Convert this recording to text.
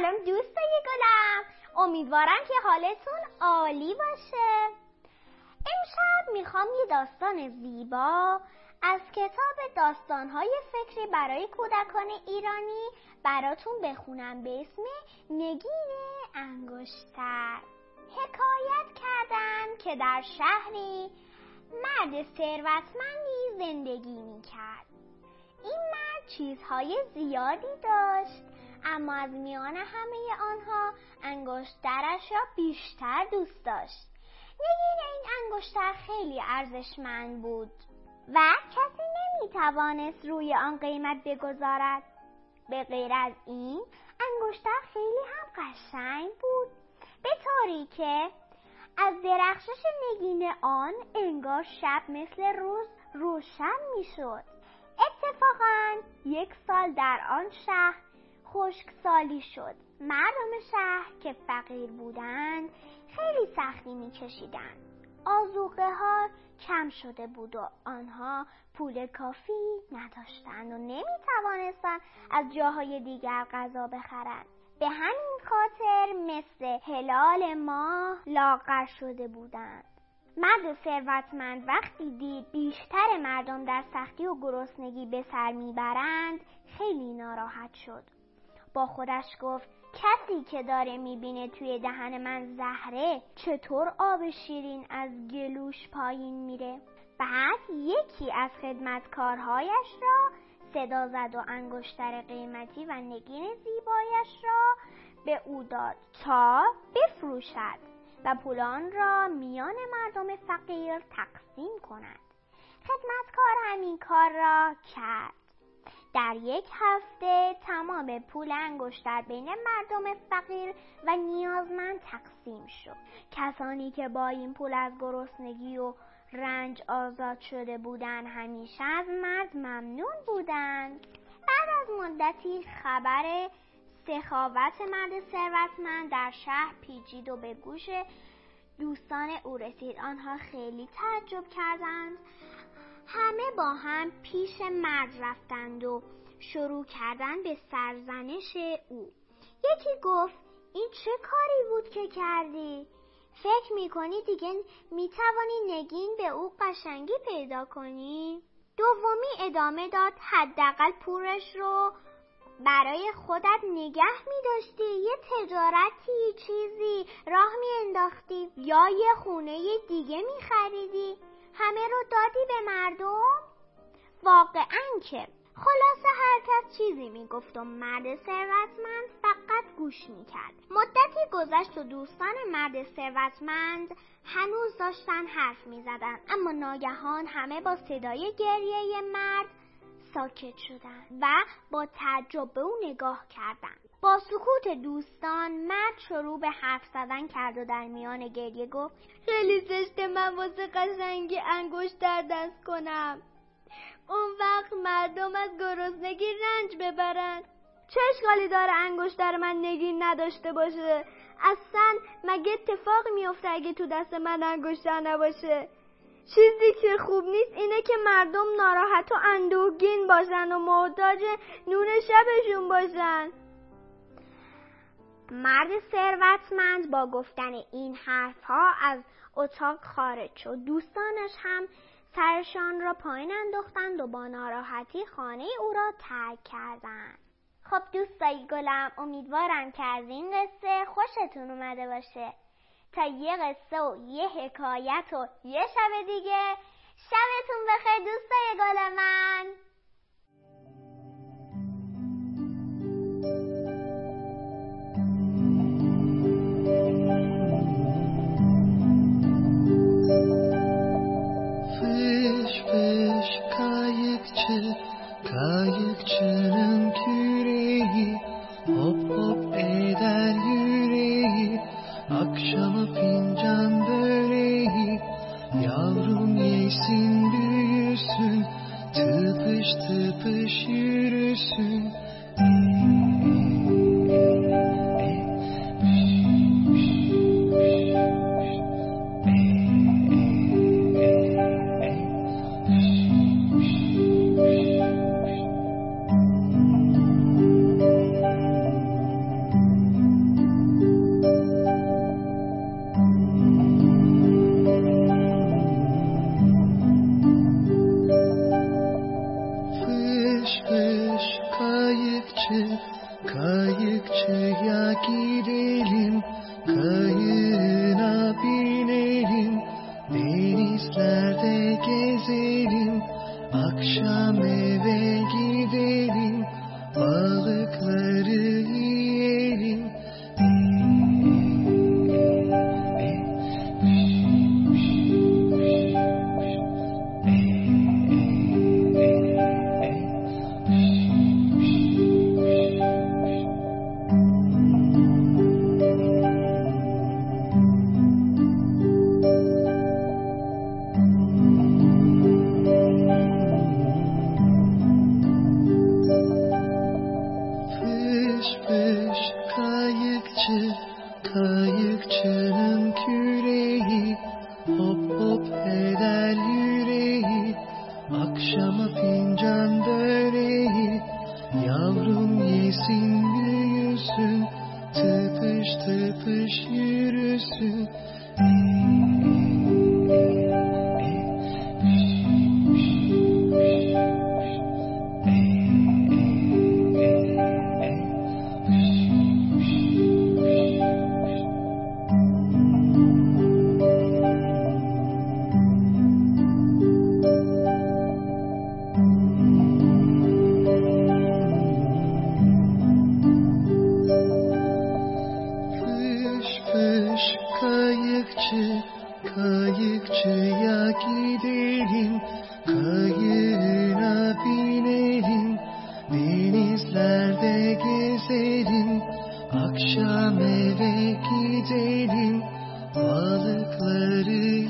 سلام دوستای گلم، امیدوارم که حالتون عالی باشه. امشب میخوام یه داستان زیبا از کتاب داستانهای فکری برای کودکان ایرانی براتون بخونم به اسم نگین انگشتر. حکایت کردن که در شهری مرد ثروتمندی زندگی میکرد. این مرد چیزهای زیادی داشت، اما از میان همه آنها انگشترش را بیشتر دوست داشت. نگین این انگشتر خیلی ارزشمند بود و کسی نمیتوانست روی آن قیمت بگذارد. به غیر از این انگشتر خیلی هم قشنگ بود، به طوری که از درخشش نگین آن انگار شب مثل روز روشن میشد. اتفاقاً 1 سال در آن شهر خشکسالی شد. مردم شهر که فقیر بودند خیلی سختی می‌کشیدند. آذوقه ها کم شده بود و آنها پول کافی نداشتند و نمی‌توانستند از جاهای دیگر غذا بخرند. به همین خاطر مثل هلال ماه لاغر شده بودند. مرد ثروتمند وقتی دید بیشتر مردم در سختی و گرسنگی به سر میبرند خیلی ناراحت شد. با خودش گفت کسی که داره میبینه توی دهن من زهره چطور آب شیرین از گلوش پایین میره؟ بعد یکی از خدمتکارهایش را صدا زد و انگشتر قیمتی و نگین زیبایش را به او داد تا بفروشد و پولان را میان مردم فقیر تقسیم کند. خدمتکار همین کار را کرد. در 1 هفته تمام پول انگشتر بین مردم فقیر و نیازمند تقسیم شد. کسانی که با این پول از گرسنگی و رنج آزاد شده بودند همیشه از مرد ممنون بودند. بعد از مدتی خبر سخاوت مرد ثروتمند در شهر پیچید و به گوش دوستان او رسید. آنها خیلی تعجب کردند. همه با هم پیش مرد رفتند و شروع کردند به سرزنش او. یکی گفت این چه کاری بود که کردی؟ فکر میکنی دیگه میتوانی نگین به او قشنگی پیدا کنی؟ دومی ادامه داد حداقل پولش رو برای خودت نگه می‌داشتی، یه تجارتی چیزی راه می‌انداختی یا یه خونه دیگه می‌خریدی، همه رو دادی به مردم؟ واقعاً که خلاصه هر کس چیزی میگفت و مرد ثروتمند فقط گوش میکرد. مدتی گذشت و دوستان مرد ثروتمند هنوز داشتن حرف میزدن، اما ناگهان همه با صدای گریه مرد ساکت شدند و با تعجب به او نگاه کردند. با سکوت دوستان مرد شروع به حرف زدن کرد و در میان گریه گفت خیلی زشته من واسه قشنگی انگشتر دست کنم. اون وقت مردم از گرسنگی رنج ببرن. چه اشکالی داره انگشتر من نگین نداشته باشه؟ اصلا مگه اتفاقی میفته اگه تو دست من انگشتر نباشه؟ چیزی که خوب نیست اینه که مردم ناراحت و اندوهگین باشن و محتاج نون شبشون باشن. مرد ثروتمند با گفتن این حرفها از اتاق خارج شد. دوستانش هم سرشان را پایین انداختند و با ناراحتی خانه او را ترک کردند. خب دوستای گلم، امیدوارم که از این قصه خوشتون اومده باشه. تا یه قصه و یه حکایت و یه شب دیگه، شبتون بخیر دوستای گل من. Kayıkçının küreği hop hop eder yüreği, akşama fincan böreği, yavrum yesin büyüsün, tıpış kayıkçıya gidelim, kayığına binelim, denizlerde gezelim, akşam eve gidelim, balıkları